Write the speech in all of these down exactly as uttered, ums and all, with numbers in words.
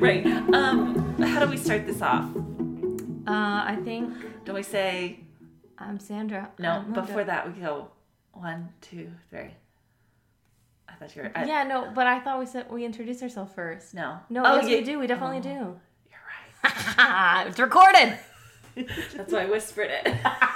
Right. Um, how do we start this off? Uh, I think... Do we say... I'm Sandra. No, I'm before that we go one, two, three. I thought you were... I, yeah, no, but I thought we said we introduced ourselves first. No. No, oh, yes, yeah. we do. We definitely oh, do. You're right. It's recorded. That's why I whispered it.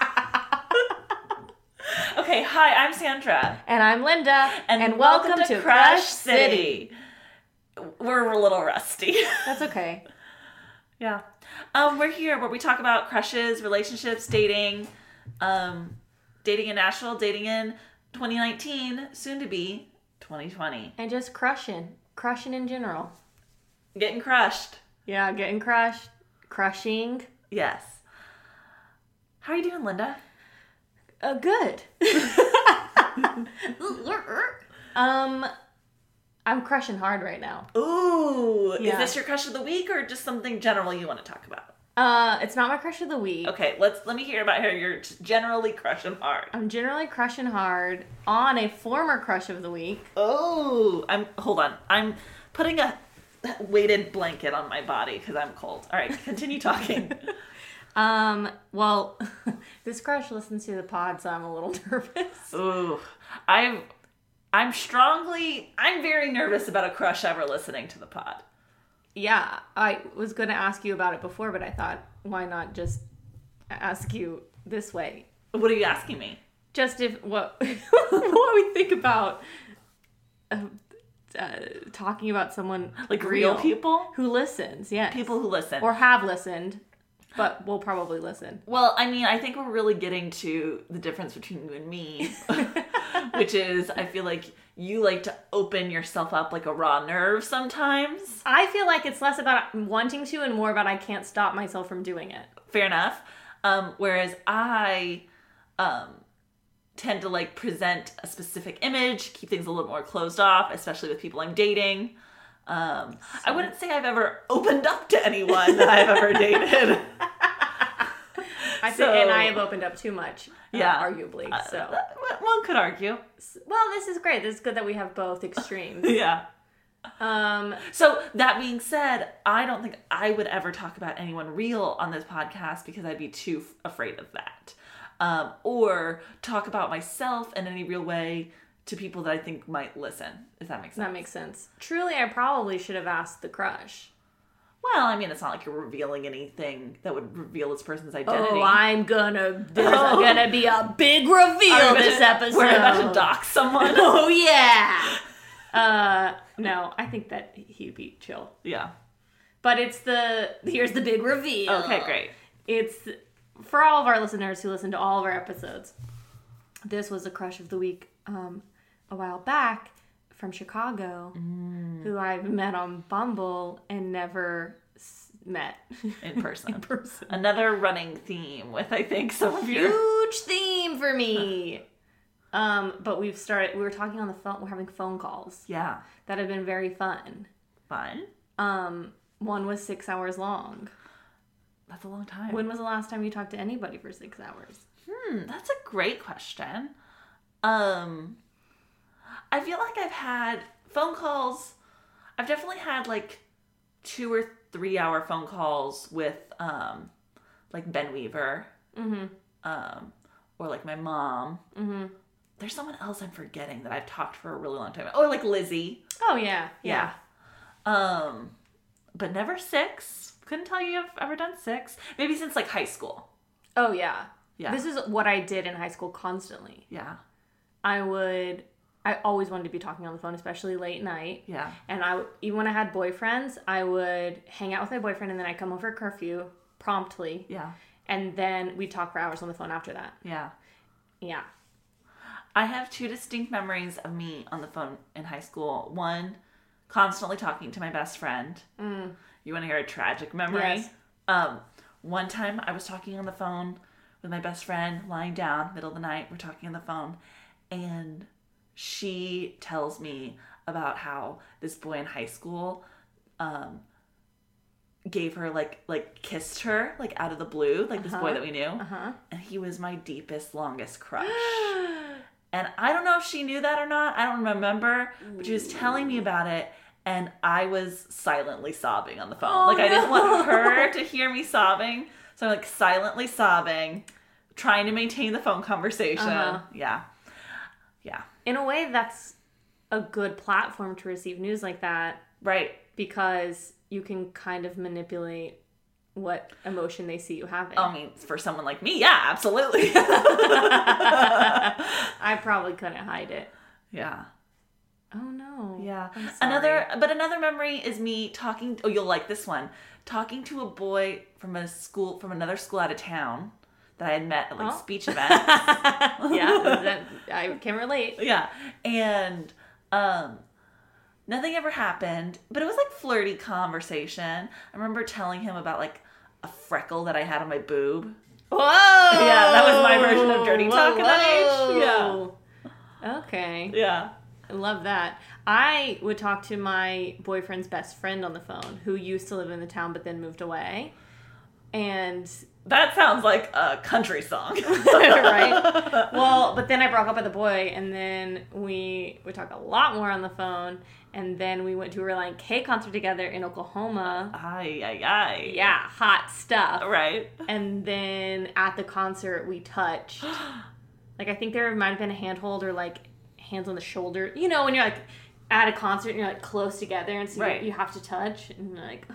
Okay, hi, I'm Sandra. And I'm Linda. And, and welcome, welcome, to, to Crush Crush City. City. We're a little rusty. That's okay. Yeah. Um, we're here where we talk about crushes, relationships, dating, um, dating in Nashville, dating in twenty nineteen, soon to be twenty twenty. And just crushing. Crushing in general. Getting crushed. Yeah, getting crushed. Crushing. Yes. How are you doing, Linda? Uh, good. um, I'm crushing hard right now. Ooh. Yeah. Is this your crush of the week or just something general you want to talk about? Uh, it's not my crush of the week. Okay, let's let me hear about how you're generally crushing hard. I'm generally crushing hard on a former crush of the week. Oh, I'm hold on. I'm putting a weighted blanket on my body because I'm cold. All right, continue talking. um, well, this crush listens to the pod, so I'm a little nervous. Ooh, I'm I'm strongly I'm very nervous about a crush ever listening to the pod. Yeah, I was going to ask you about it before, but I thought, why not just ask you this way? What are you asking me? Just if what what we think about uh, uh, talking about someone like real, real people who listens, yes, people who listen or have listened, but will probably listen. Well, I mean, I think we're really getting to the difference between you and me, which is I feel like you like to open yourself up like a raw nerve sometimes. I feel like it's less about wanting to and more about I can't stop myself from doing it. Fair enough. Um, whereas I um, tend to like present a specific image, keep things a little more closed off, especially with people I'm dating. Um, I wouldn't say I've ever opened up to anyone that I've ever dated. I think, so, and I have opened up too much, uh, yeah, arguably. So uh, one could argue. Well, this is great. This is good that we have both extremes. Yeah. Um. So that being said, I don't think I would ever talk about anyone real on this podcast because I'd be too f- afraid of that, um, or talk about myself in any real way to people that I think might listen. If that makes sense. That makes sense. Truly, I probably should have asked the crush. Well, I mean, it's not like you're revealing anything that would reveal this person's identity. Oh, I'm gonna, there's oh. gonna be a big reveal this to, episode. We're about to dox someone. Oh, yeah. uh, no, I think that he'd be chill. Yeah. But it's the, here's the big reveal. Okay, great. It's, for all of our listeners who listen to all of our episodes, this was a crush of the week um, a while back. From Chicago, mm. who I've met on Bumble and never s- met in person. in person. Another running theme with, I think, some of your... Huge theme for me. um, but we've started, we were talking on the phone, we're having phone calls. Yeah. That have been very fun. Fun? Um, one was six hours long. That's a long time. When was the last time you talked to anybody for six hours? Hmm, that's a great question. Um... I feel like I've had phone calls. I've definitely had like two or three hour phone calls with um, like Ben Weaver, mm-hmm. um, or like my mom. Mm-hmm. There's someone else I'm forgetting that I've talked for a really long time. Oh, like Lizzie. Oh yeah, yeah. yeah. Um, but never six. Couldn't tell you I've ever done six. Maybe since like high school. Oh yeah. Yeah. This is what I did in high school constantly. Yeah. I would. I always wanted to be talking on the phone, especially late night. Yeah. And I, even when I had boyfriends, I would hang out with my boyfriend and then I'd come home for curfew promptly. Yeah. And then we'd talk for hours on the phone after that. Yeah. Yeah. I have two distinct memories of me on the phone in high school. One, constantly talking to my best friend. Mm. You want to hear a tragic memory? Yes. Um, one time I was talking on the phone with my best friend, lying down, middle of the night. We're talking on the phone. And she tells me about how this boy in high school um, gave her, like, like kissed her, like, out of the blue, like uh-huh. this boy that we knew. Uh-huh. And he was my deepest, longest crush. And I don't know if she knew that or not. I don't remember. But she was telling me about it. and I was silently sobbing on the phone. Oh, like, I didn't no. want her to hear me sobbing, so I'm, like, silently sobbing, trying to maintain the phone conversation. Uh-huh. Yeah. Yeah. In a way, that's a good platform to receive news like that. Right. Because you can kind of manipulate what emotion they see you having. I mean, for someone like me, yeah, absolutely. I probably couldn't hide it. Yeah. Oh no. Yeah. I'm sorry. Another, but another memory is me talking, oh, you'll like this one, talking to a boy from a school, from another school out of town that I had met at, like, Oh. speech events. Yeah, that, I can relate. Yeah. And, um, nothing ever happened, but it was, like, flirty conversation. I remember telling him about, like, a freckle that I had on my boob. Whoa! Yeah, that was my version of dirty talk Whoa, at that age. whoa. Yeah. Okay. Yeah. I love that. I would talk to my boyfriend's best friend on the phone who used to live in the town but then moved away. And That sounds like a country song. right? Well, but then I broke up with the boy, and then we would talk a lot more on the phone, and then we went to a Relient K concert together in Oklahoma. Ay, ay, ay. Yeah, hot stuff. Right. And then at the concert, we touched. Like, I think there might have been a handhold or, like, hands on the shoulder. You know, when you're, like, at a concert and you're, like, close together, and so Right. you, you have to touch, and you're like,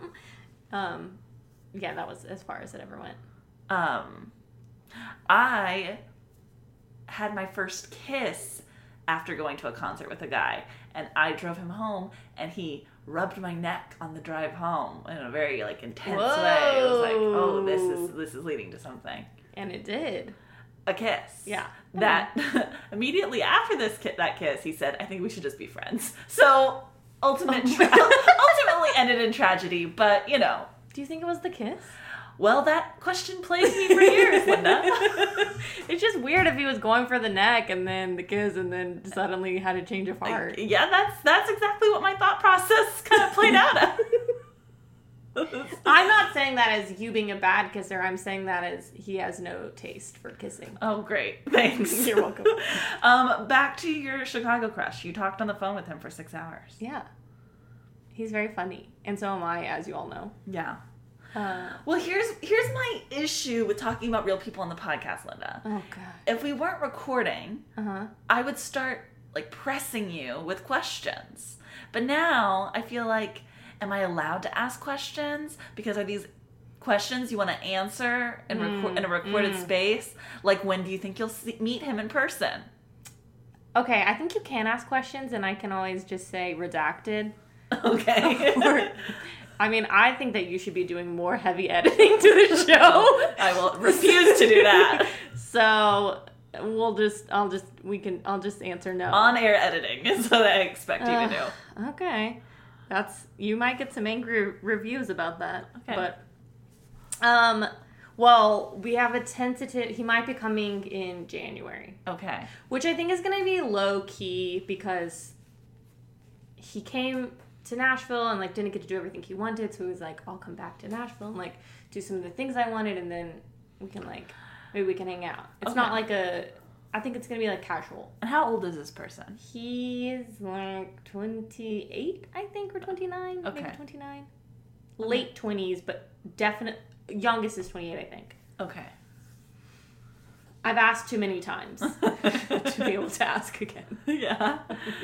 um, yeah, that was as far as it ever went. Um, I had my first kiss after going to a concert with a guy, and I drove him home, and he rubbed my neck on the drive home in a very, like, intense Whoa. way. It was like, oh, this is this is leading to something. And it did. A kiss. Yeah. That immediately after this ki- that kiss, he said, "I think we should just be friends." So ultimate tra- ultimately ended in tragedy, but you know. Do you think it was the kiss? Well, that question plagued me for years, Linda. It's just weird if he was going for the neck and then the kiss and then suddenly had a change of heart. Yeah, that's that's exactly what my thought process kind of played out at. I'm not saying that as you being a bad kisser. I'm saying that as he has no taste for kissing. Oh, great. Thanks. You're welcome. um, back to your Chicago crush. You talked on the phone with him for six hours. Yeah. He's very funny. And so am I, as you all know. Yeah. Uh, Well, here's here's my issue with talking about real people on the podcast, Linda. oh, God. If we weren't recording, Uh-huh. I would start, like, pressing you with questions. But now I feel like, am I allowed to ask questions? Because are these questions you want to answer in, Mm, reco- in a recorded mm. space? Like, when do you think you'll see- meet him in person? Okay, I think you can ask questions, and I can always just say redacted. Okay. Or, I mean, I think that you should be doing more heavy editing to the show. I will refuse to do that. So we'll just, I'll just, we can, I'll just answer no. On-air editing is what I expect you to do. Okay. That's, you might get some angry reviews about that. Okay. But, um, well, we have a tentative, he might be coming in January. Okay. Which I think is going to be low key because he came to Nashville and, like, didn't get to do everything he wanted. So he was like, I'll come back to Nashville and, like, do some of the things I wanted, and then we can, like, maybe we can hang out. It's Okay. not like a, I think it's going to be, like, casual. And how old is this person? He's, like, twenty-eight, I think, or twenty-nine. Okay. Maybe twenty-nine. Late twenties, but definite, youngest is twenty-eight, I think. Okay. I've asked too many times to be able to ask again. Yeah.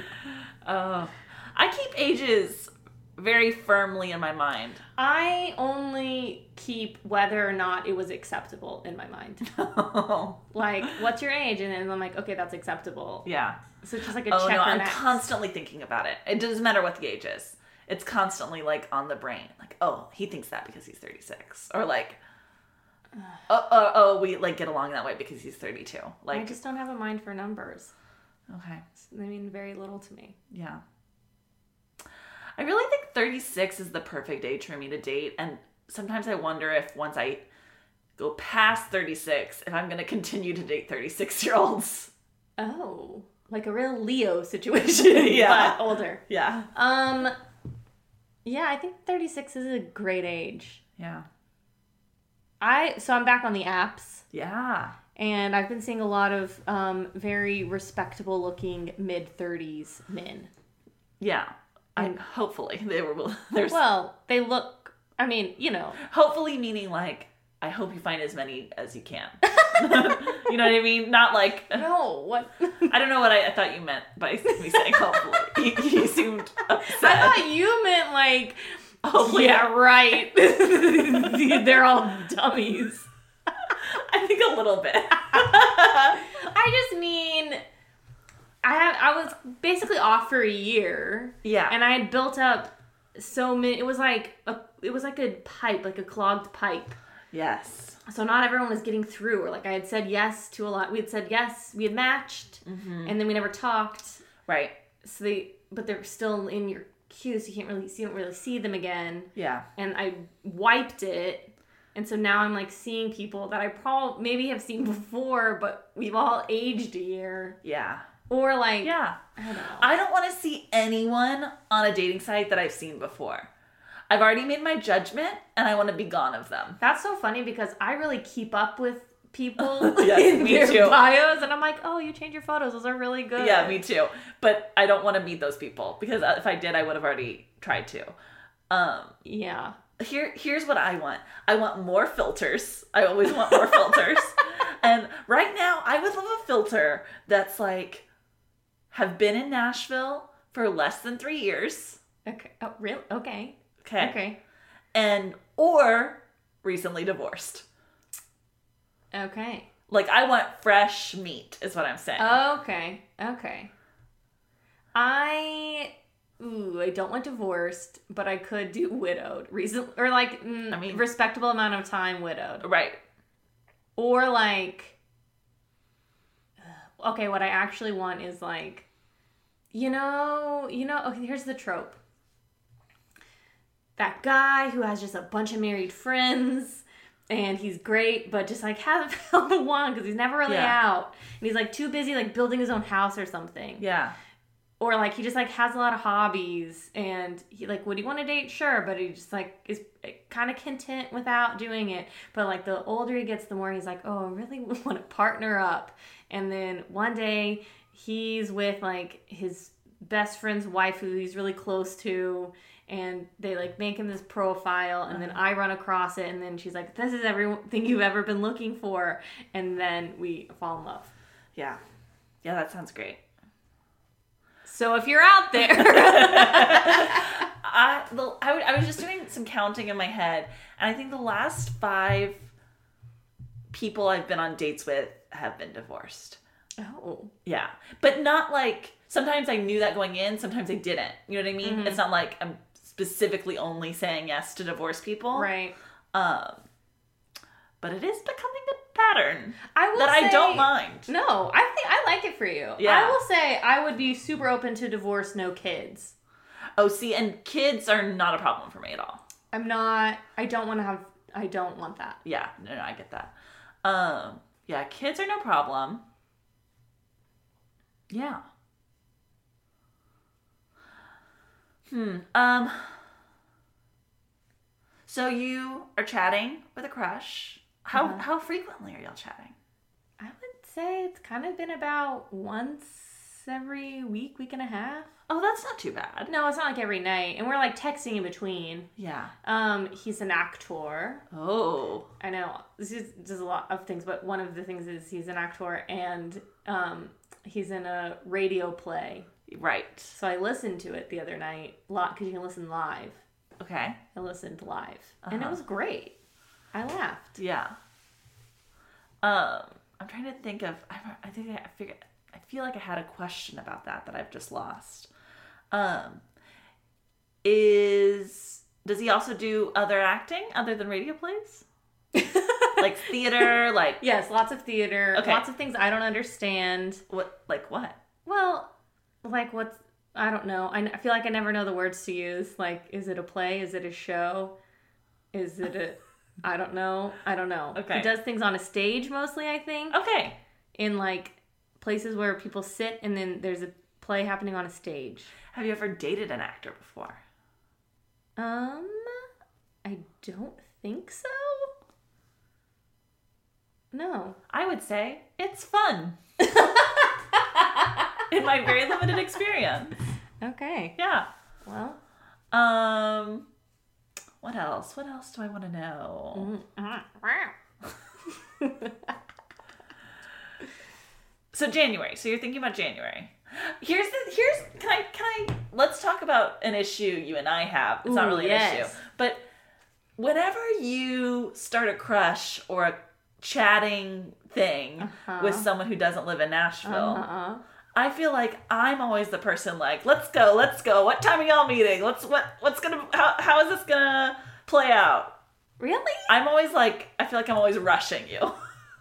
Oh. I keep ages very firmly in my mind. I only keep whether or not it was acceptable in my mind. Like, what's your age? And then I'm like, okay, that's acceptable. Yeah. So it's just like a Oh, check no, or I'm next. constantly thinking about it. It doesn't matter what the age is. It's constantly, like, on the brain. Like, oh, he thinks that because he's thirty-six. Or, like, oh, oh, oh, we, like, get along that way because he's thirty-two. Like, I just don't have a mind for numbers. okay. They mean very little to me. Yeah. I really think thirty-six is the perfect age for me to date. And sometimes I wonder if once I go past thirty-six, if I'm going to continue to date thirty-six-year-olds. Oh, like a real Leo situation. Yeah. But older. Yeah. Um, yeah, I think thirty-six is a great age. Yeah. I so I'm back on the apps, Yeah. and I've been seeing a lot of um, very respectable looking mid thirties men. Yeah. I hopefully they were. There's Well, they look. I mean, you know. hopefully meaning like I hope you find as many as you can. You know what I mean? Not like No, what? I don't know what I, I thought you meant by me saying hopefully. You, you seemed upset. I thought you meant like. Hopefully. Yeah, right. They're all dummies. I think a little bit. I just mean, I have. I was basically off for a year. Yeah. And I had built up so many. It was like a. It was like a pipe, like a clogged pipe. Yes. So not everyone was getting through. Or like I had said yes to a lot. We had said yes. We had matched, Mm-hmm. and then we never talked. Right. So they, but they're still in your queue, so you can't really, so you don't really see them again. Yeah. And I wiped it. And so now I'm like seeing people that I probably maybe have seen before, but we've all aged a year. Yeah. Or like, Yeah. I don't know. I don't want to see anyone on a dating site that I've seen before. I've already made my judgment and I want to be gone of them. That's so funny because I really keep up with people Yes, in me their too. bios, and I'm like, oh, you change your photos. Those are really good. Yeah, me too. But I don't want to meet those people because if I did, I would have already tried to. Um, Yeah. here, here's what I want. I want more filters. I always want more filters. And right now, I would love a filter that's like, have been in Nashville for less than three years. Okay. Oh, really? Okay. Okay. Okay. And, or recently divorced. Okay. Like, I want fresh meat, is what I'm saying. Okay. Okay. I ooh, I don't want divorced, but I could do widowed. Recent or like mm, I mean- respectable amount of time widowed. Right. Or like uh, okay, what I actually want is like you know, you know, okay, here's the trope. That guy who has just a bunch of married friends and he's great, but just like hasn't found the one because he's never really Yeah. out. And he's like too busy like building his own house or something. Yeah. Or like he just like has a lot of hobbies and he like would he want to date? Sure, but he just like is kind of content without doing it. But like the older he gets, the more he's like, oh, I really want to partner up. And then one day he's with like his best friend's wife who he's really close to, and they like make him this profile, and then I run across it, and then she's like, this is everything you've ever been looking for, and then we fall in love. Yeah. Yeah, that sounds great. So if you're out there I, the, I, w- I was just doing some counting in my head, and I think the last five people I've been on dates with have been divorced. oh Yeah. But not like, sometimes I knew that going in, sometimes I didn't. You know what I mean? Mhm. It's not like I'm specifically only saying yes to divorced people. right. Um, but it is becoming a pattern I will that I say- don't mind. No, I think I like it for you. Yeah. I will say I would be super open to divorce, no kids. Oh, see, and kids are not a problem for me at all. I'm not, I don't want to have, I don't want that. Yeah, no, no, I get that. Um, yeah, kids are no problem. Yeah. Hmm. Um. So you are chatting with a crush. How Uh-huh. how frequently are y'all chatting? I would say it's kind of been about once every week, week and a half. Oh, that's not too bad. No, it's not like every night. And we're like texting in between. Yeah. Um, he's an actor. Oh. I know. This is does a lot of things, but one of the things is he's an actor and um he's in a radio play. Right. So I listened to it the other night, lot because you can listen live. Okay. I listened live, and it Uh-huh. was great. I laughed. Yeah. Um, I'm trying to think of. I, I think I, I figure. I feel like I had a question about that that I've just lost. Um, is does he also do other acting other than radio plays? Like theater, like Yes, lots of theater, Okay. lots of things I don't understand. what? Like what? Well, like what's I don't know. I, I feel like I never know the words to use. Like, is it a play? Is it a show? Is it a? I don't know. I don't know. Okay. He does things on a stage mostly. I think Okay. in like places where people sit, and then there's a play happening on a stage. Have you ever dated an actor before? Um, I don't think so. No. I would say it's fun. In my very limited experience. Okay. Yeah. Well. Um, what else? What else do I want to know? So January. So you're thinking about January. Here's the, here's, can I, can I, let's talk about an issue you and I have. It's Ooh, not really an yes. issue. But whenever you start a crush or a chatting thing uh-huh. with someone who doesn't live in Nashville, uh-huh. I feel like I'm always the person like, let's go, let's go. What time are y'all meeting? Let's, what, what's gonna, how, how is this gonna play out? Really? I'm always like, I feel like I'm always rushing you.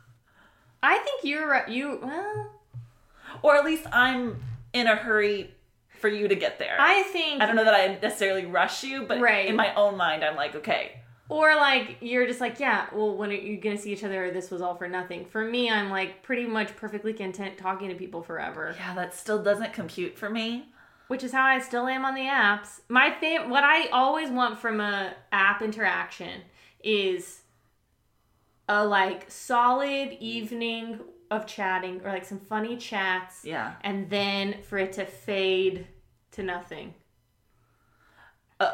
I think you're, you, well. Or at least I'm in a hurry for you to get there. I think. I don't know that I necessarily rush you, but right. in my own mind, I'm like, okay. Or like, you're just like, yeah, well, when are you going to see each other? Or this was all for nothing. For me, I'm like pretty much perfectly content talking to people forever. Yeah, that still doesn't compute for me. Which is how I still am on the apps. My fav- What I always want from a app interaction is a like solid evening of chatting or like some funny chats. Yeah. And then for it to fade to nothing. Uh,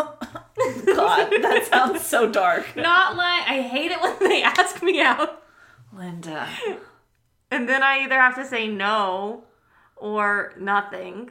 God, that sounds so dark. Not like, I hate it when they ask me out. Linda. And then I either have to say no or nothing.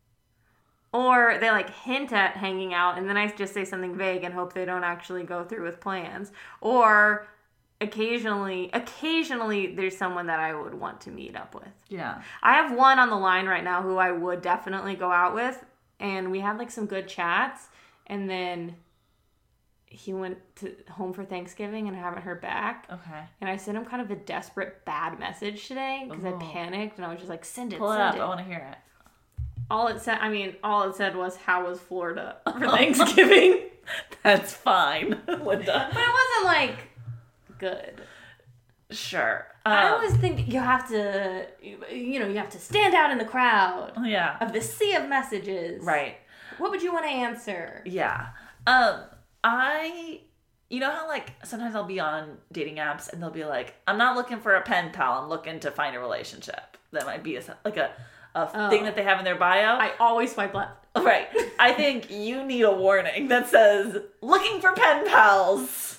Or they like hint at hanging out and then I just say something vague and hope they don't actually go through with plans. Or occasionally, occasionally there's someone that I would want to meet up with. Yeah. I have one on the line right now who I would definitely go out with. And we had like some good chats. And then he went to home for Thanksgiving and I haven't heard back. Okay. And I sent him kind of a desperate bad message today because I Oh. panicked and I was just like, send it, Pull it send up. it. I want to hear it. All it said, I mean, all it said was, how was Florida for Thanksgiving? That's fine, Linda. But it wasn't like good. Sure. Um, I always think you have to, you know, you have to stand out in the crowd Yeah. of the sea of messages. Right. What would you want to answer? Yeah. Um, I, you know how like sometimes I'll be on dating apps and they'll be like, I'm not looking for a pen pal. I'm looking to find a relationship. That might be a, like a, a Oh. thing that they have in their bio. I always swipe left. Right. I think you need a warning that says, looking for pen pals.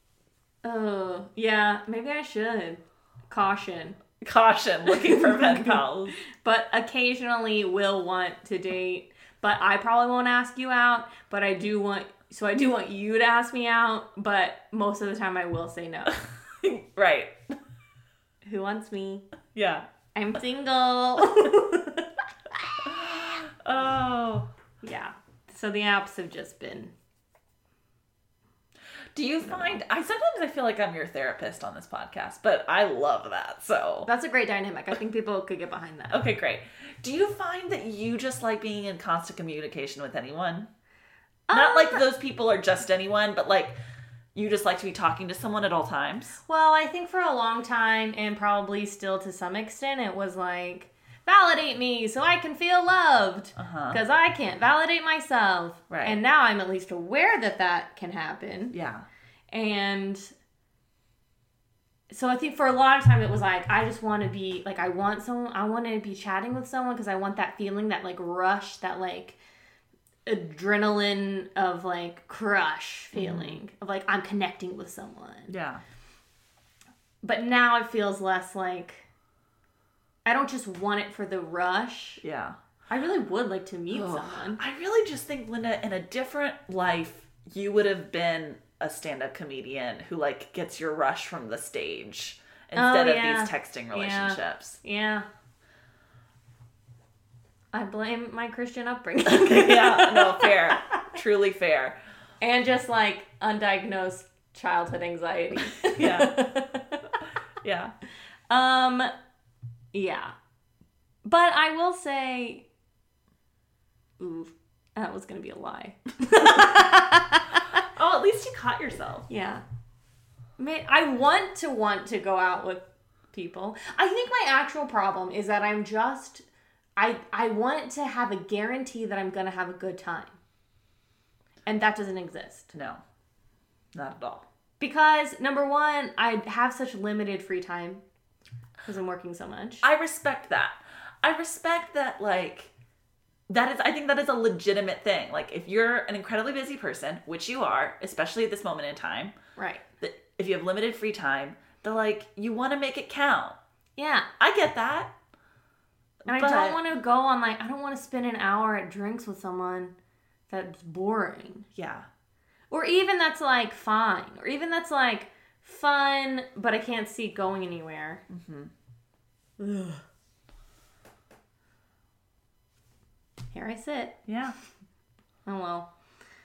Oh, yeah, maybe I should. Caution. Caution, looking for pen pals. But occasionally will want to date. But I probably won't ask you out. But I do want, so I do want you to ask me out. But most of the time I will say no. Right. Who wants me? Yeah. I'm single. Oh. Yeah. So the apps have just been. Do you find, I sometimes I feel like I'm your therapist on this podcast, but I love that, so. That's a great dynamic. I think people could get behind that. Okay, great. Do you find that you just like being in constant communication with anyone? Not Um, like those people are just anyone, but like you just like to be talking to someone at all times? Well, I think for a long time, and probably still to some extent, it was like, validate me so I can feel loved. Uh-huh. Because I can't validate myself. Right. And now I'm at least aware that that can happen. Yeah. And so I think for a lot of time it was like, I just want to be, like, I want someone, I want to be chatting with someone because I want that feeling, that, like, rush, that, like, adrenaline of, like, crush feeling. Mm. Of, like, I'm connecting with someone. Yeah. But now it feels less like, I don't just want it for the rush. Yeah. I really would like to meet Oh, someone. I really just think, Linda, in a different life, you would have been a stand-up comedian who, like, gets your rush from the stage instead Oh, yeah. of these texting relationships. Yeah. yeah. I blame my Christian upbringing. Yeah, no, fair. Truly fair. And just, like, undiagnosed childhood anxiety. Yeah. Yeah. Um, yeah. But I will say, ooh, that was going to be a lie. Oh, at least you caught yourself. Yeah. Man, I want to want to go out with people. I think my actual problem is that I'm just, I, I want to have a guarantee that I'm going to have a good time. And that doesn't exist. No. Not at all. Because, number one, I have such limited free time because I'm working so much. I respect that. I respect that, like, That is, I think that is a legitimate thing. Like, if you're an incredibly busy person, which you are, especially at this moment in time, Right. that if you have limited free time, they're like, you want to make it count. Yeah. I get that. And but- I don't want to go on, like, I don't want to spend an hour at drinks with someone that's boring. Yeah. Or even that's, like, fine. Or even that's, like, fun, but I can't see it going anywhere. Mm-hmm. Ugh. Here I sit. Yeah. Oh, well.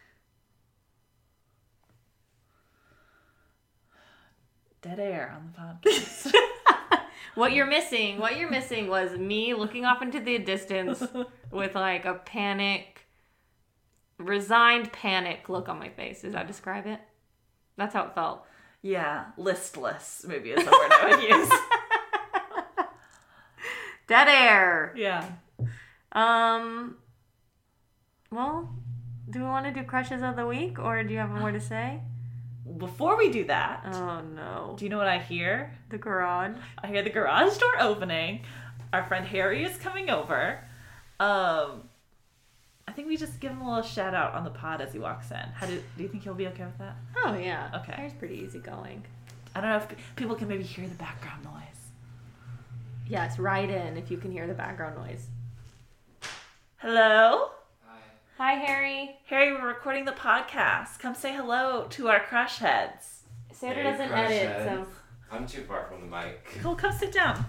Dead air on the podcast. What you're missing, what you're missing was me looking off into the distance with like a panic, resigned panic look on my face. Does that describe it? That's how it felt. Yeah. Listless, maybe is the word I would use. Dead air. Yeah. Um, well, do we want to do crushes of the week or do you have more to say? Before we do that, Oh no. do you know what I hear? The garage. I hear the garage door opening. Our friend Harry is coming over. Um, I think we just give him a little shout out on the pod as he walks in. How do, do you think he'll be okay with that? Oh yeah. Okay. Harry's pretty easygoing. I don't know if people can maybe hear the background noise. Yes, write in if you can hear the background noise. Hello? Hi, Harry. Harry, we're recording the podcast. Come say hello to our crush heads. Sarah Hey, doesn't crush edit, heads. so I'm too far from the mic. Cool, come sit down.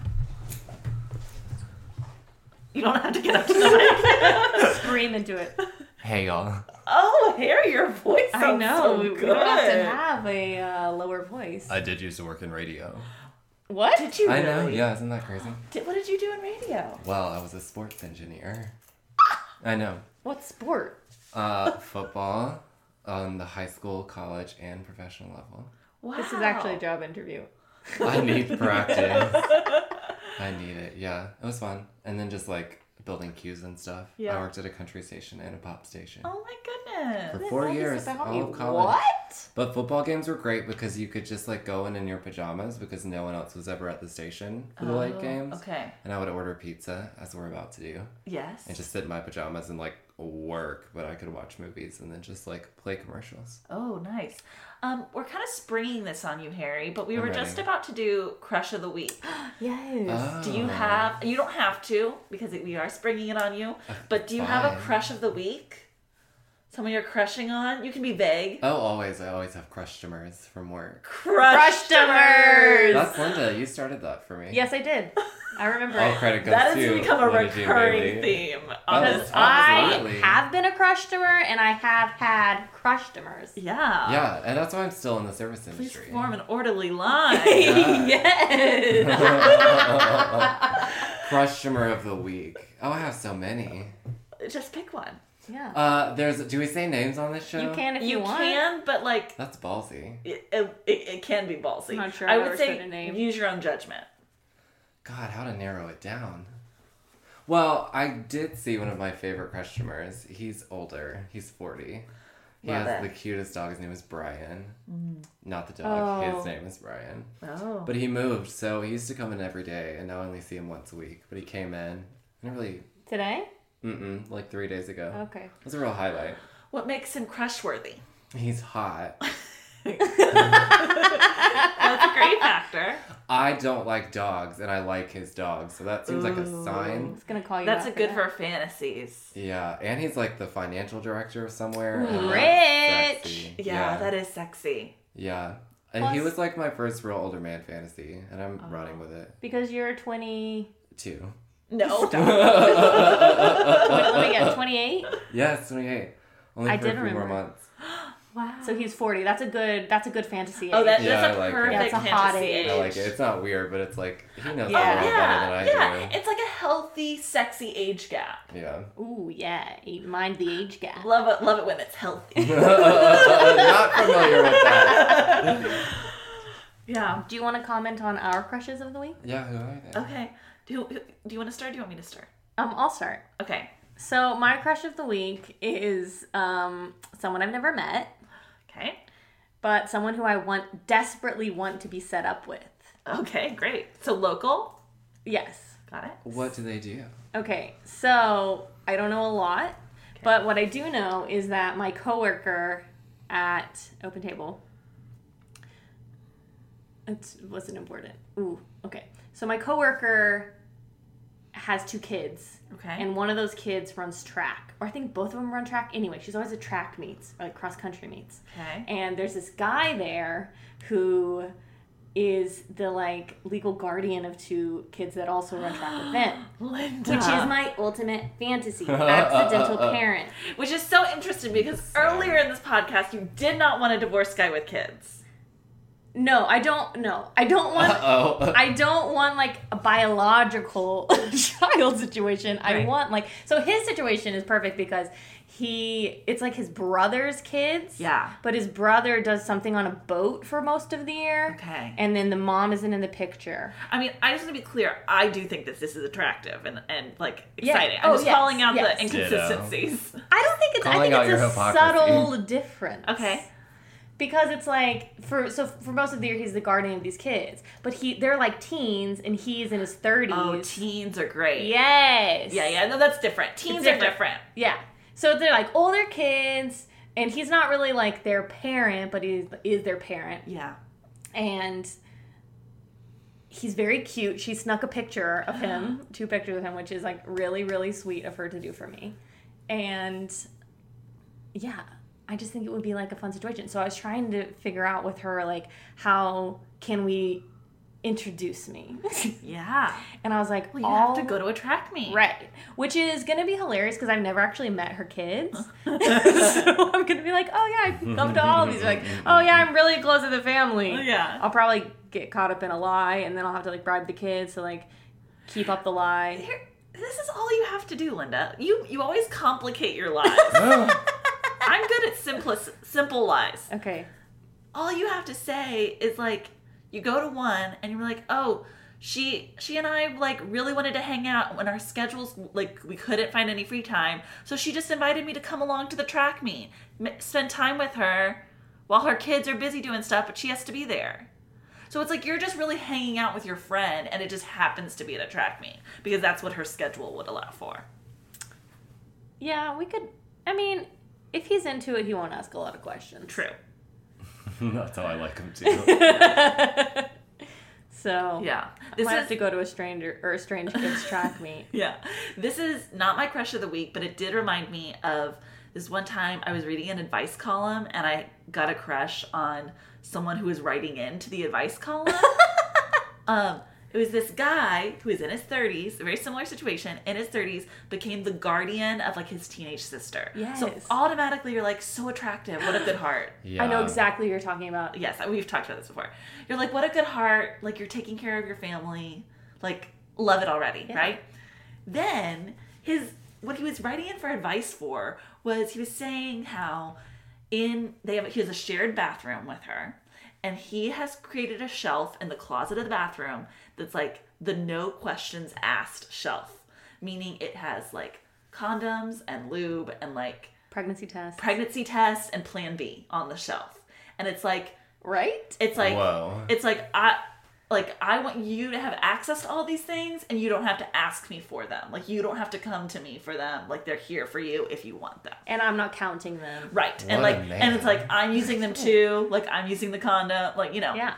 You don't have to get up to the mic. scream into it. Hey y'all. Oh, Harry, your voice sounds I know. so we, good. we don't have to have a uh, lower voice. I did used to work in radio. What? Did you I really? know, yeah, isn't that crazy? Did, what did you do in radio? Well, I was a sports engineer. I know. What sport? Uh, football on the high school, college, and professional level. Wow. This is actually a job interview. I need practice. I need it, yeah. It was fun. And then just like building cues and stuff. Yeah. I worked at a country station and a pop station. Oh my goodness. For four That is years, about all you. of college. What? But football games were great because you could just like go in in your pajamas because no one else was ever at the station for the late Oh, games. Okay. And I would order pizza, as we're about to do, Yes. and just sit in my pajamas and like work, but I could watch movies and then just like play commercials. Oh, nice. Um, we're kind of springing this on you, Harry, but we I'm were ready. just about to do Crush of the Week. Yes. Do you Oh. have, you don't have to, because we are springing it on you, but do you have a Fine. Crush of the Week? Someone you're crushing on? You can be vague. Oh, always. I always have customers from work. Crushtomers! That's Linda. You started that for me. Yes, I did. I remember All it. credit goes That to has become a Linda Jean recurring Bailey. theme on Oh, this Because I absolutely. have been a crushtomer and I have had crushtomers. Yeah. Yeah, and that's why I'm still in the service Please industry. form an orderly line. yes. Customer of the week. Oh, I have so many. Just pick one. Yeah. Uh, there's. Do we say names on this show? You can if you, You want. can, but like, That's ballsy. it, it, it can be ballsy. I'm not sure I I've would ever say said a name. use your own judgment. God, how to narrow it down. Well, I did see one of my favorite customers. He's older. He's forty. He Love has it. the cutest dog. His name is Brian. Not the dog. Oh. His name is Brian. Oh. But he moved, so he used to come in every day, and now I only see him once a week. But he came in, and really, Today? mm-mm, like three days ago. Okay. It was a real highlight. What makes him crush-worthy? He's hot. That's a great factor. I don't like dogs, and I like his dog, so that seems like a I sign. was gonna call you. That's a back good that. for fantasies. Yeah, and he's like the financial director of somewhere. and Ooh, that's rich. sexy. Yeah, that is sexy. Yeah. And he Plus- was like my first real older man fantasy, and I'm running with it. Because you're twenty. Two. No. Wait, let me guess. Twenty-eight. Yes, twenty-eight. Only I for did a few more remember. months. Wow. So he's forty. That's a good. That's a good fantasy. Oh, that, age. Yeah, that's a I like it. perfect Yeah, it's a hot fantasy age. age. I like it. It's not weird, but it's like, he knows Yeah. the world better than I yeah. do. It's like a healthy, sexy age gap. Yeah. Ooh, yeah. Mind the age gap. Love it. Love it when it's healthy. Not familiar with that. Yeah. Do you want to comment on our crushes of the week? Yeah, who are they? Okay. Do Do you want to start? Or do you want me to start? Um, I'll start. Okay. So my crush of the week is um someone I've never met, Okay. but someone who I want desperately want to be set up with. Okay. Great. So local. Yes. Got it. What do they do? Okay. So I don't know a lot, but what I do know is that my coworker at Open Table, it wasn't important. Ooh, okay. So my coworker has two kids. Okay. And one of those kids runs track. Or I think both of them run track. Anyway, she's always at track meets, or like cross country meets. Okay. And there's this guy there who is the like legal guardian of two kids that also run track with them. Linda. Which is my ultimate fantasy. Accidental parent. Which is so interesting because earlier in this podcast you did not want a divorced guy with kids. No, I don't no. I don't want Uh-oh. I don't want like a biological child situation. I Right. want like so his situation is perfect because he it's like his brother's kids. Yeah. But his brother does something on a boat for most of the year. Okay. And then the mom isn't in the picture. I mean, I just want to be clear. I do think that this is attractive and, and like Yeah. exciting. I'm Oh, just yes, calling out yes. the inconsistencies. I don't think it's I Calling think out your it's a hypocrisy. subtle difference. Okay. Because it's like for so for most of the year he's the guardian of these kids, but he they're like teens and he's in his thirties. Oh, teens are great. Yes. Yeah, yeah. No, that's different. Teens It's are different. different. Yeah. So they're like older kids, and he's not really like their parent, but he is their parent. Yeah. And he's very cute. She snuck a picture of him, two pictures of him, which is like really, really sweet of her to do for me. And yeah, I just think it would be like a fun situation. So I was trying to figure out with her, like, how can we introduce me? Yeah. And I was like, Well, you all... have to go to a track meet. Right. Which is going to be hilarious because I've never actually met her kids. So I'm going to be like, oh yeah, I come to all of these. Like, oh yeah, I'm really close to the family. Yeah. I'll probably get caught up in a lie and then I'll have to like bribe the kids to like keep up the lie. Here, this is all you have to do, Linda. You you always complicate your lies. I'm good at simplis- simple lies. Okay. All you have to say is like, you go to one and you're like, oh, she she and I like really wanted to hang out when our schedules, like, we couldn't find any free time. So she just invited me to come along to the track meet, m- spend time with her while her kids are busy doing stuff, but she has to be there. So it's like you're just really hanging out with your friend and it just happens to be at a track meet because that's what her schedule would allow for. Yeah, we could, I mean, if he's into it, he won't ask a lot of questions. True. That's how I like him too. So Yeah. I This might is have to go to a stranger or a strange kid's track meet. Yeah. This is not my crush of the week, but it did remind me of this one time I was reading an advice column and I got a crush on someone who was writing into the advice column. um, it was this guy who was in his thirties, a very similar situation, in his thirties, became the guardian of like his teenage sister. Yes. So automatically you're like, so attractive. What a good heart. Yeah. I know exactly what you're talking about. Yes, we've talked about this before. You're like, what a good heart. Like, you're taking care of your family. Like, love it already, Yeah. right? Then, his what he was writing in for advice for was he was saying how in they have he has a shared bathroom with her, and he has created a shelf in the closet of the bathroom that's like the no questions asked shelf, meaning it has like condoms and lube and like Pregnancy test. pregnancy tests and Plan B on the shelf, and it's like. Right? It's like Whoa. it's like I like I want you to have access to all these things and you don't have to ask me for them. Like you don't have to come to me for them. Like they're here for you if you want them. And I'm not counting them. Right. and What a like man. and it's like I'm using them too. Like I'm using the condom, like, you know. Yeah.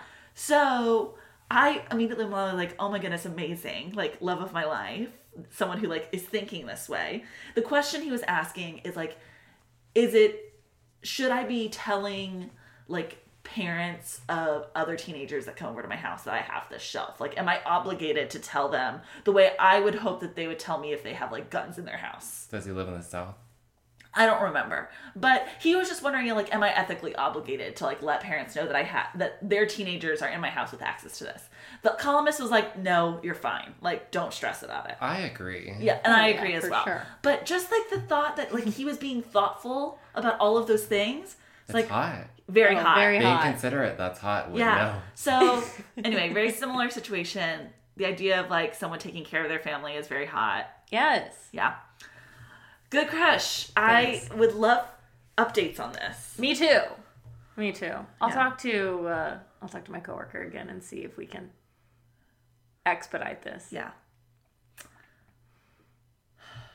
So I immediately was like, oh my goodness, amazing. Like love of my life. Someone who like is thinking this way. The question he was asking is like, is it should I be telling like parents of other teenagers that come over to my house that I have this shelf? Like, am I obligated to tell them the way I would hope that they would tell me if they have like guns in their house? Does he live in the South? I don't remember, but he was just wondering, like, am I ethically obligated to like let parents know that I have that their teenagers are in my house with access to this? The columnist was like, no, you're fine. Like, don't stress about it. I agree. Yeah, and Oh, I yeah, agree as for well. sure. But just like the thought that like he was being thoughtful about all of those things, it's, It's like hot. very Oh, hot. very Being hot. considerate, that's hot. We Yeah. know. So anyway, very similar situation. The idea of like someone taking care of their family is very hot. Yes. Yeah. Good crush. Thanks. I would love updates on this. Me too. Me too. I'll Yeah. talk to uh, I'll talk to my coworker again and see if we can expedite this. Yeah.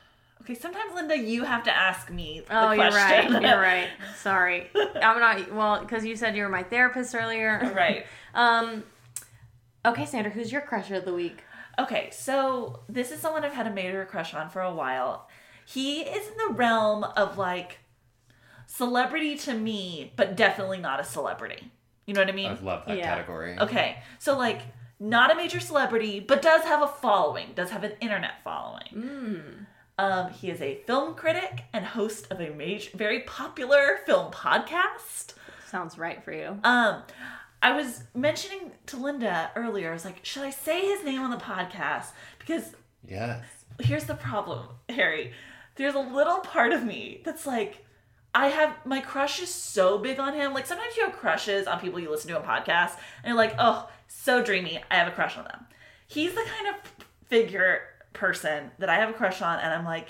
Okay, sometimes, Linda, you have to ask me the Oh, you're question. right. You're right. Sorry. I'm not, well, because you said you were my therapist earlier. Right. Um. Okay, Sandra, who's your crush of the week? Okay, so this is someone I've had a major crush on for a while. He is in the realm of, like, celebrity to me, but definitely not a celebrity. You know what I mean? I love that Yeah. category. Okay, so, like, not a major celebrity, but does have a following, does have an internet following. Mm. Um, he is a film critic and host of a major, very popular film podcast. Sounds right for you. Um, I was mentioning to Linda earlier, I was like, should I say his name on the podcast? Because Yes. here's the problem, Harry. There's a little part of me that's like, I have, my crush is so big on him. Like, sometimes you have crushes on people you listen to on podcasts, and you're like, oh, so dreamy, I have a crush on them. He's the kind of figure, person that I have a crush on, and I'm like,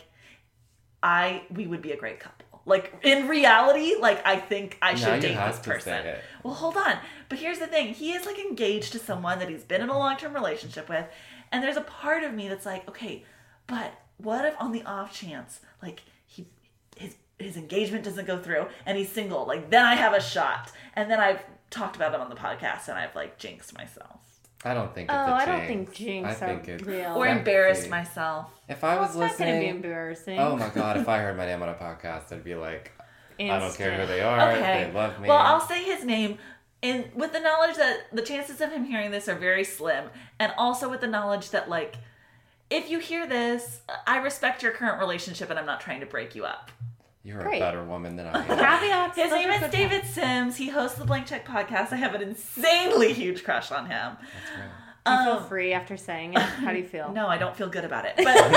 I, we would be a great couple. Like, in reality, like, I think I should Now you date have this to person. say it. Well, hold on. But here's the thing. He is, like, engaged to someone that he's been in a long-term relationship with, and there's a part of me that's like, okay, but what if on the off chance, like, he, his, his engagement doesn't go through, and he's single? Like, then I have a shot. And then I've talked about him on the podcast, and I've, like, jinxed myself. I don't think Oh, it's a I jinx. don't think jinx I are think it's real. Or sexy. embarrassed myself. If I was It's not gonna be listening, embarrassing. oh my god, if I heard my name on a podcast, I'd be like, I don't care who they are. Okay. They love me. Well, I'll say his name, and with the knowledge that the chances of him hearing this are very slim, and also with the knowledge that, like, if you hear this, I respect your current relationship, and I'm not trying to break you up. You're Great. a better woman than I am. Caveats. His those name are is good David Sims. He hosts the Blank Check podcast. I have an insanely huge crush on him. That's right. Do you feel Um, free after saying it? How do you feel? No, I don't feel good about it.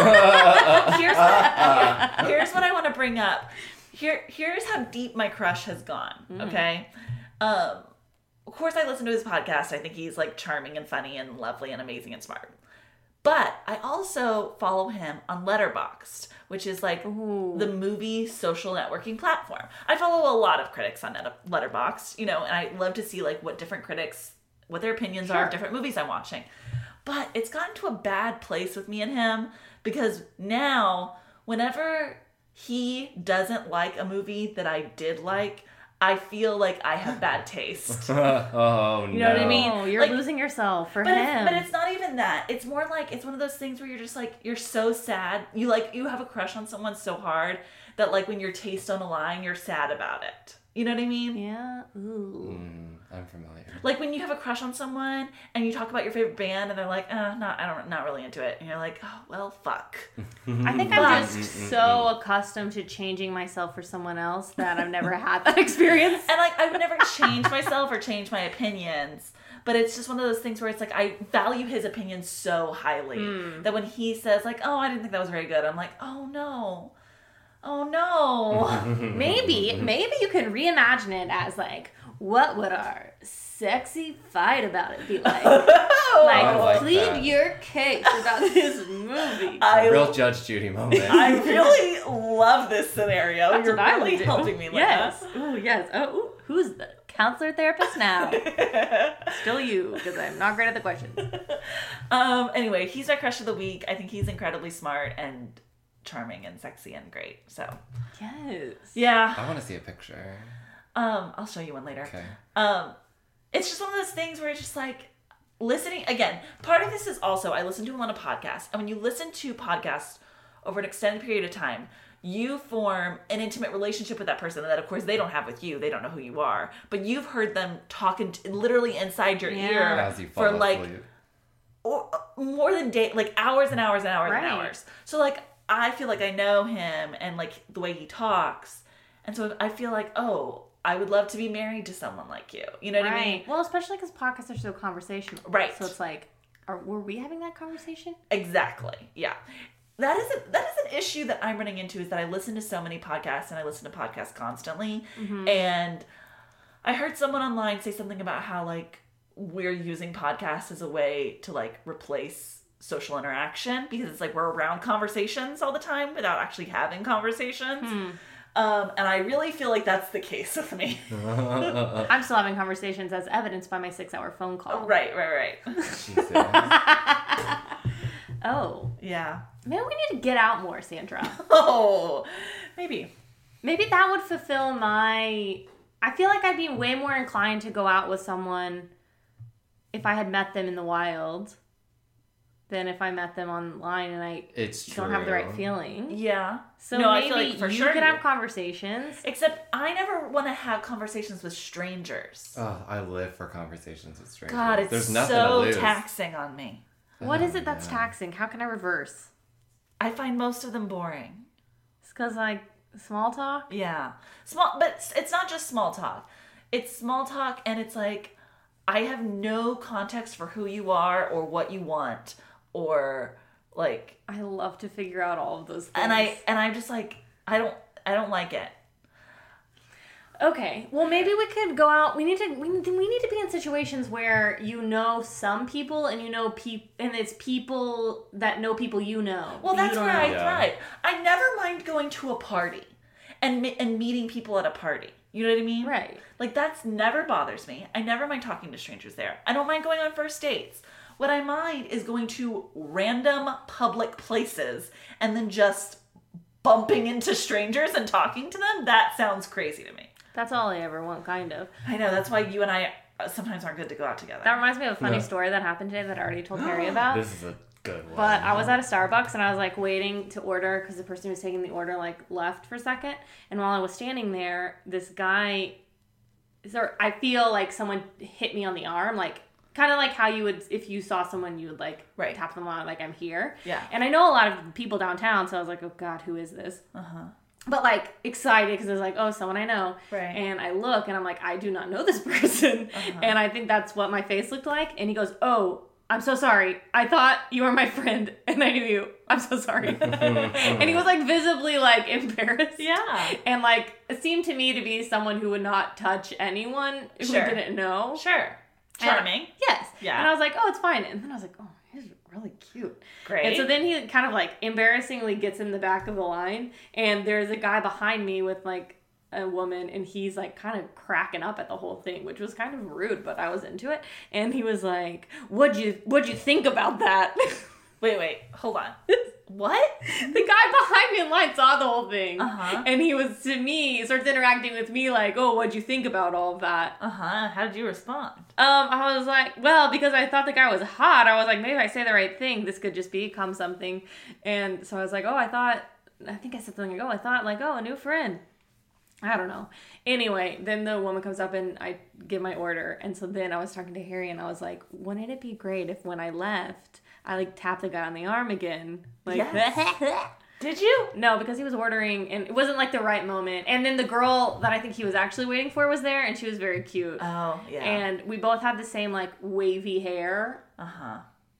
But here's what, here's what I want to bring up. Here, here's how deep my crush has gone. Okay, um, of course I listen to his podcast. I think he's like charming and funny and lovely and amazing and smart. But I also follow him on Letterboxd, which is like Ooh. the movie social networking platform. I follow a lot of critics on Net- Letterboxd, you know, and I love to see like what different critics, what their opinions are Sure. of different movies I'm watching. But it's gotten to a bad place with me and him because now, whenever he doesn't like a movie that I did like, I feel like I have bad taste. oh no. You know what I mean? Oh, you're Like- losing yourself for But him. it's, but it's not even that. It's more like it's one of those things where you're just like you're so sad. You like you have a crush on someone so hard that like when your taste don't align, you're sad about it. You know what I mean? Yeah. Ooh. Mm, I'm familiar. Like when you have a crush on someone and you talk about your favorite band and they're like, uh, not I don't not really into it, and you're like, oh well, fuck. I think I'm just so accustomed to changing myself for someone else that I've never had that experience. And like I've never changed myself or changed my opinions, but it's just one of those things where it's like I value his opinion so highly that when he says like, oh, I didn't think that was very good, I'm like, oh no. Oh no. Maybe, maybe you can reimagine it as like, what would our sexy fight about it be like? Like, I like plead that. your case about this movie. I Real Judge Judy moment. I really love this scenario. That's You're what I would really do. helping me with Yes. Ooh, yes. Oh, ooh, who's the counselor therapist now? that. Still you, because I'm not great at the questions. um. Anyway, he's my crush of the week. I think he's incredibly smart and charming and sexy and great. So Yes. yeah. I want to see a picture. Um. I'll show you one later. Okay. Um. It's just one of those things where it's just like listening again. Part of this is also I listen to him on a podcast, and when you listen to podcasts over an extended period of time, you form an intimate relationship with that person that, of course, they don't have with you. They don't know who you are, but you've heard them talking t- literally inside your Yeah. ear As you fall for like asleep. or, more than day, like hours and hours and hours Right. and hours. So like I feel like I know him and like the way he talks, and so I feel like oh, I would love to be married to someone like you. You know what I mean? Right. Well, especially because podcasts are so conversational. Right. So it's like, are, were we having that conversation? Exactly. Yeah. That is a, that is an issue that I'm running into is that I listen to so many podcasts and I listen to podcasts constantly. And I heard someone online say something about how like we're using podcasts as a way to like replace social interaction because it's like we're around conversations all the time without actually having conversations. Um, and I really feel like that's the case with me. I'm still having conversations as evidenced by my six-hour phone call. Right, right, right. Jesus. Oh. Yeah. Maybe we need to get out more, Sandra. Oh, maybe. Maybe that would fulfill my... I feel like I'd be way more inclined to go out with someone if I had met them in the wild than if I met them online and I It's don't true. have the right feeling. Yeah. So No, I maybe feel like for you sure could you- have conversations. Except I never want to have conversations with strangers. Oh, I live for conversations with strangers. God, it's There's nothing to so lose. taxing on me. What Oh, is it that's yeah. taxing? How can I reverse? I find most of them boring. It's because, like, small talk? Yeah. Small, but it's- it's not just small talk. It's small talk and it's like, I have no context for who you are or what you want or like, I love to figure out all of those things. and I, and I'm just like, I don't, I don't like it. Okay, well, maybe we could go out. We need to. We need to, we need to be in situations where you know some people, and you know peop, and it's people that know people you know. Well, that that's you where don't I know. Yeah. thrive. I never mind going to a party and me- and meeting people at a party. You know what I mean? Right. Like that's never bothers me. I never mind talking to strangers there. I don't mind going on first dates. What I mind is going to random public places and then just bumping into strangers and talking to them. That sounds crazy to me. That's all I ever want, kind of. I know. That's why you and I uh, sometimes aren't good to go out together. That reminds me of a funny Yeah. story that happened today that I already told Harry about. This is a good one. But I was at a Starbucks and I was like waiting to order because the person who was taking the order like left for a second. And while I was standing there, this guy, so I feel like someone hit me on the arm, like kind of like how you would if you saw someone, you would like Right. tap them on like I'm here. Yeah. And I know a lot of people downtown, so I was like, oh God, who is this? Uh huh. But like excited because I was like, oh, someone I know. Right. And I look and I'm like, I do not know this person. Uh-huh. And I think that's what my face looked like. And he goes, oh, I'm so sorry. I thought you were my friend and I knew you. I'm so sorry. And he was like visibly like embarrassed. Yeah. And like it seemed to me to be someone who would not touch anyone who Sure. didn't know. Sure. Charming. Yes. Yeah. And I was like, oh, it's fine. And then I was like, oh, he's really cute. Great. And so then he kind of like embarrassingly gets in the back of the line, and there's a guy behind me with like a woman, and he's like kind of cracking up at the whole thing, which was kind of rude, but I was into it. And he was like, "What'd you What'd you think about that?" Wait, wait. Hold on. What? The guy behind me in line saw the whole thing, Uh-huh. and he was to me starts interacting with me like, "Oh, what'd you think about all of that?" Uh huh. How did you respond? Um, I was like, well, because I thought the guy was hot, I was like, maybe if I say the right thing, this could just become something. And so I was like, oh, I thought, I think I said something like, oh, I thought like, oh, a new friend. I don't know. Anyway, then the woman comes up and I give my order. And so then I was talking to Harry and I was like, wouldn't it be great if when I left, I like tapped the guy on the arm again? Like, Yes. Did you? no, because he was ordering and it wasn't like the right moment. And then the girl that I think he was actually waiting for was there and she was very cute. Oh, yeah. And we both had the same like wavy hair, Uh huh.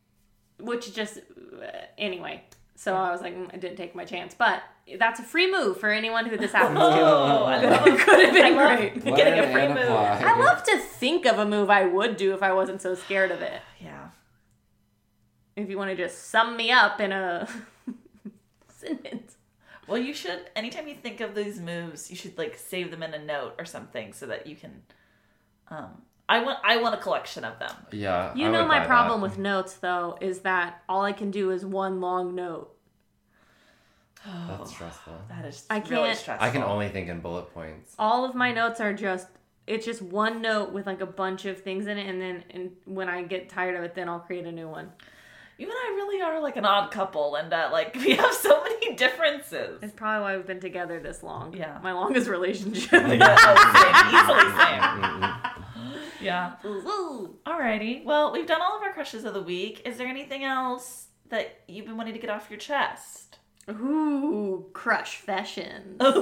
which just uh, anyway. So I was like, mm, I didn't take my chance, but that's a free move for anyone who this happens to. Oh, I love It could have been I love great. Learn getting a free and move. apply. I love to think of a move I would do if I wasn't so scared of it. Yeah. If you want to just sum me up in a sentence. Well, you should, anytime you think of these moves, you should like save them in a note or something so that you can, um, I want, I want a collection of them. Yeah. You I know would my buy problem that. with notes though is that all I can do is one long note. That's stressful. That is I really can't- stressful. I can only think in bullet points. All of my notes are just it's just one note with like a bunch of things in it, and then and when I get tired of it, then I'll create a new one. You and I really are like an odd couple, and uh, like we have so many differences. It's probably why we've been together this long. Yeah. My longest relationship. Yeah, oh, same, easily same. Mm-mm. Yeah. Ooh. Alrighty. Well, we've done all of our crushes of the week. Is there anything else that you've been wanting to get off your chest? Ooh, crush fashion. Ooh.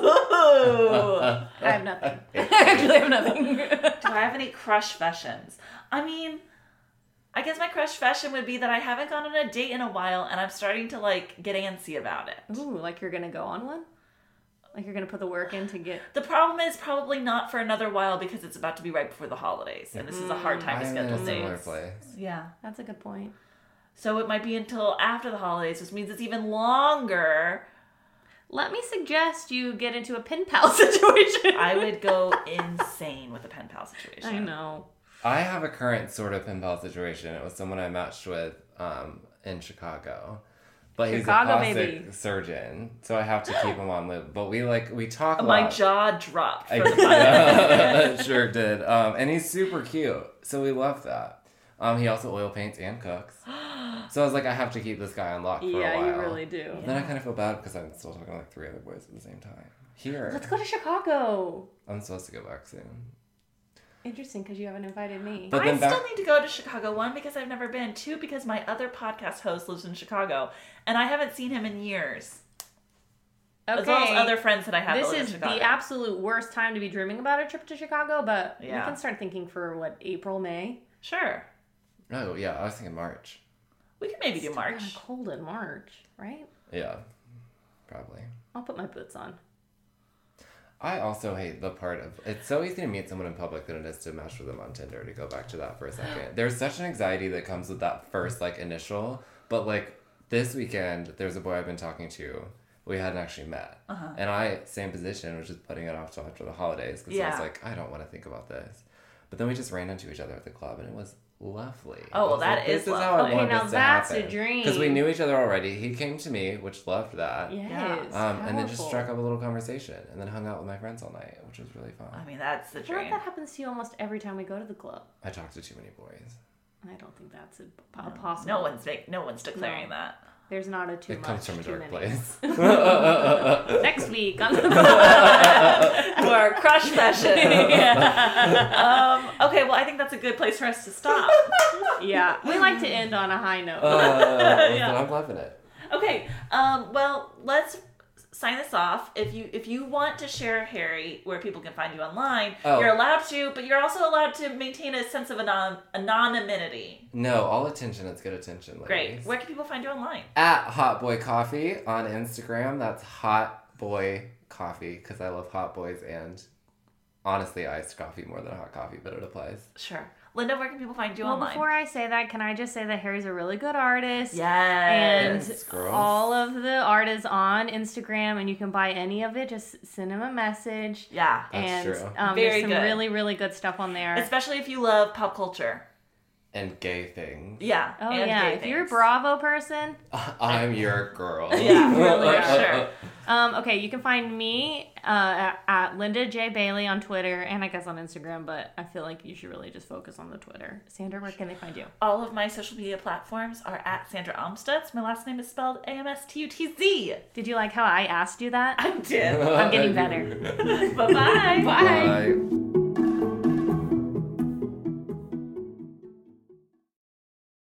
I have nothing. I actually have nothing. Do I have any crush fashions? I mean, I guess my crush fashion would be that I haven't gone on a date in a while and I'm starting to like get antsy about it. Ooh, like you're gonna go on one? Like you're gonna put the work in to get. The problem is probably not for another while because it's about to be right before the holidays and this is a hard time to I'm in schedule a similar dates. place. Yeah. That's a good point. So it might be until after the holidays, which means it's even longer. Let me suggest you get into a pen pal situation. I would go insane with a pen pal situation. I know. I have a current sort of pen pal situation. It was someone I matched with um, in Chicago. But Chicago, he's a plastic baby. surgeon, so I have to keep him on lip. But we like we talk a My lot. jaw dropped I for the podcast. sure did. Um, and he's super cute, so we love that. Um, he also oil paints and cooks. So I was like, I have to keep this guy on lock for a while. Yeah, you really do. Then I kind of feel bad because I'm still talking to like three other boys at the same time. Here, Let's go to Chicago. I'm supposed to go back soon. Interesting, because you haven't invited me. But I then still back- need to go to Chicago. One, because I've never been. Two, because my other podcast host lives in Chicago, and I haven't seen him in years. Okay. As well as other friends that I have. This that live is in Chicago. the absolute worst time to be dreaming about a trip to Chicago, but Yeah. we can start thinking for, what, April, May? Sure, Oh yeah, I was thinking March. we could maybe do It's March. kinda cold in March, right? Yeah, probably. I'll put my boots on. I also hate the part of it's so easy to meet someone in public than it is to match with them on Tinder. To go back to that for a second, there's such an anxiety that comes with that first like initial. But like this weekend, there's a boy I've been talking to. We hadn't actually met, Uh-huh. and I same position, was just putting it off till after the holidays because I was Yeah. like, I don't want to think about this. But then we just ran into each other at the club, and it was lovely. Oh, well, I was that like, is this is how lovely. I Okay, wanted now this to that's a happen. dream. Because we knew each other already. He came to me, which loved that. Yes. Um, and then just powerful. struck up a little conversation, and then hung out with my friends all night, which was really fun. I mean, that's the I feel like dream. that happens to you almost every time we go to the club. I talked to too many boys. I don't think that's a, a No, possible. no one's make, no one's declaring No. that. There's not a too It much. comes from a too dark many. place. Next week on the To our crush session. yeah. um, okay, well, I think that's a good place for us to stop. yeah, we like to end on a high note. uh, Yeah. I'm loving it. Okay, um, well, let's sign this off. If you if you want to share, Harry, where people can find you online, Oh. you're allowed to, but you're also allowed to maintain a sense of anon- anonymity. No, all attention is good attention, ladies. Great. Where can people find you online? At Hot Boy Coffee on Instagram. That's Hot Boy Coffee because I love hot boys and honestly iced coffee more than hot coffee, but it applies. Sure. Linda, where can people find you Well, online? before I say that, can I just say that Harry's a really good artist? Yes. And Yes, girl. all of the art is on Instagram, and you can buy any of it. Just send him a message. Yeah. That's and true. Um, Very there's some good. really, really good stuff on there. Especially if you love pop culture. And gay things. Yeah. oh and yeah, gay if you're a things. Bravo person, I'm your girl. Yeah, really for are. sure. um, okay, you can find me uh, at, at Linda J Bailey on Twitter and I guess on Instagram. But I feel like you should really just focus on the Twitter. Sandra, where can they find you? All of my social media platforms are at Sandra Amstutz. My last name is spelled A M S T U T Z. Did you like how I asked you that? I did. I'm getting better. Bye-bye. Bye. Bye.